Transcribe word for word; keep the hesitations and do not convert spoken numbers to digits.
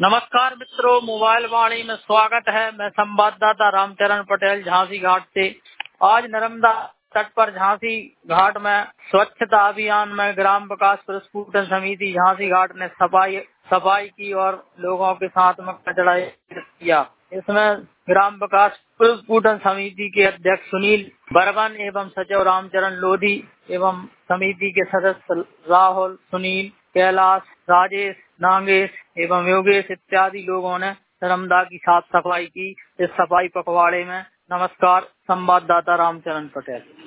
नमस्कार मित्रों, मोबाइल वाणी में स्वागत है। मैं संवाददाता रामचरण पटेल झांसी घाट से। आज नर्मदा तट पर झांसी घाट में स्वच्छता अभियान में ग्राम विकास पुरस्कृत समिति झांसी घाट ने सफाई सफाई की और लोगों के साथ में कचरा एकत्रित किया। इसमें ग्राम विकास पुरस्कृत समिति के अध्यक्ष सुनील बर्गन एवं सचिव रामचरण लोधी एवं समिति के सदस्य राहुल, सुनील, कैलाश, राजेश, नागेश एवं योगेश इत्यादि लोगों ने नर्मदा की साफ सफाई की। इस सफाई पखवाड़े में नमस्कार, संवाददाता रामचरण पटेल।